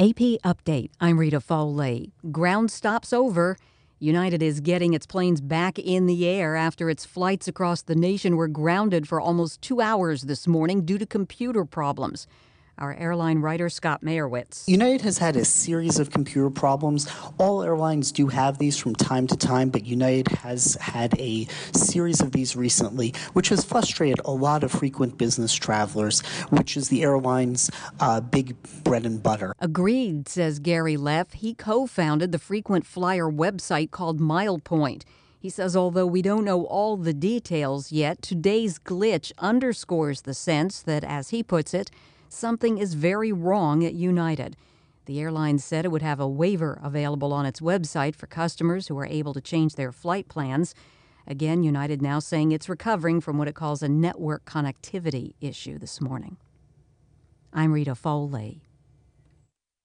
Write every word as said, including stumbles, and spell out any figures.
A P Update. I'm Rita Foley. Ground stops over. United is getting its planes back in the air after its flights across the nation were grounded for almost two hours this morning due to computer problems. Our airline writer, Scott Mayerwitz. United has had a series of computer problems. All airlines do have these from time to time, but United has had a series of these recently, which has frustrated a lot of frequent business travelers, which is the airline's uh, big bread and butter. Agreed, says Gary Leff. He co-founded the frequent flyer website called MilePoint. He says although we don't know all the details yet, today's glitch underscores the sense that, as he puts it, something is very wrong at United. The airline said it would have a waiver available on its website for customers who are able to change their flight plans. Again, United now saying it's recovering from what it calls a network connectivity issue this morning. I'm Rita Foley.